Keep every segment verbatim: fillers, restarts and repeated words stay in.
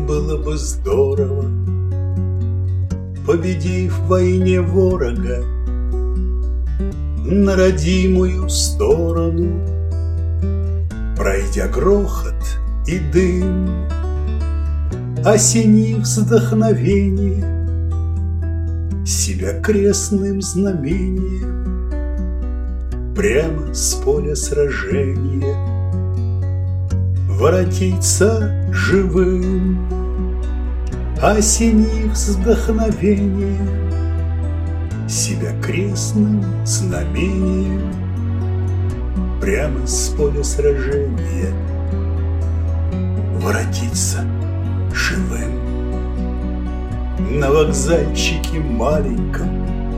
было бы здорово, победив в войне ворога, на родимую сторону, пройдя грохот и дым, осенив вдохновение себя крестным знамением, прямо с поля сражения воротиться живым, осенив вдохновением себя крестным знамением, прямо с поля сражения воротиться живым. На вокзальчике маленьком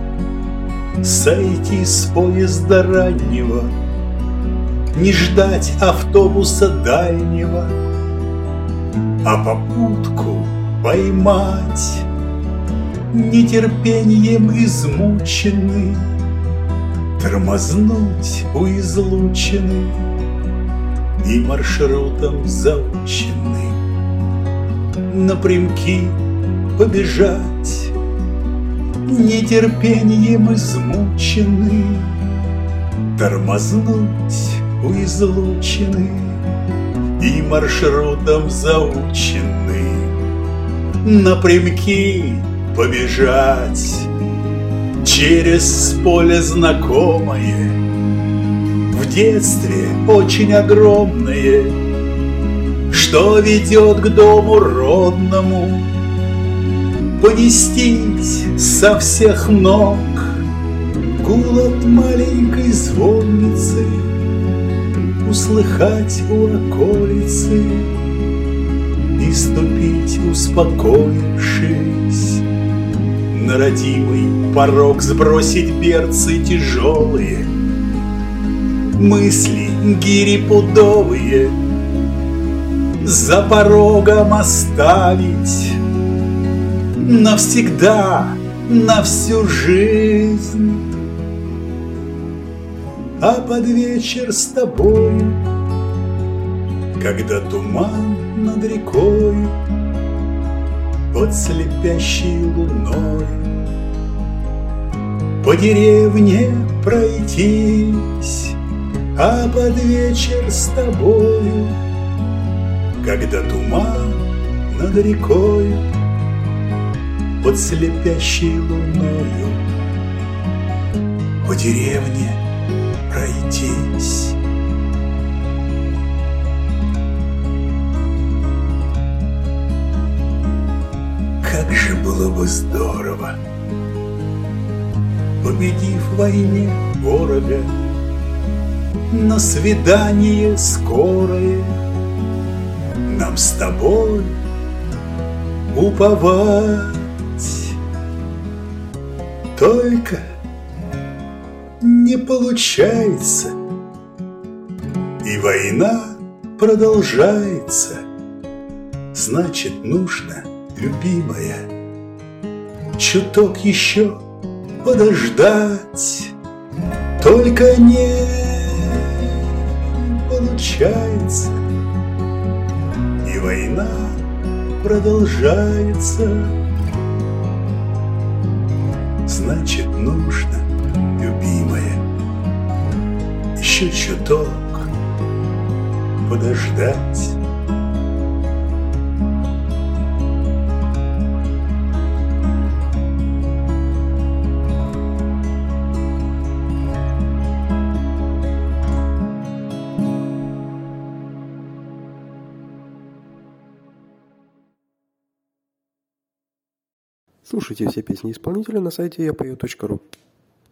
сойти с поезда раннего, не ждать автобуса дальнего, а попутку поймать, нетерпением измученный, тормознуть у излучины и маршрутом заученный напрямки побежать, нетерпением измученный, тормознуть у излучины и маршрутом заученный напрямки побежать через поле знакомое, в детстве очень огромное, что ведет к дому родному, понестись со всех ног гул от маленькой звонницы, услыхать у околицы и ступить, успокоившись, на родимый порог сбросить берцы тяжелые, мысли гири пудовые за порогом оставить навсегда, на всю жизнь. А под вечер с тобою, когда туман над рекой, под слепящей луной, по деревне пройтись. А под вечер с тобою, когда туман над рекой, под слепящей луною, по деревне пройтись. Как же было бы здорово, победив в войне ворога, на свидание скорое нам с тобой уповать. Только не получается, и война продолжается. Значит, нужно, любимая, чуток еще подождать. Только не получается, и война продолжается. Значит, нужно, любимая, еще чуток подождать. Слушайте все песни исполнителя на сайте я пою точка ру.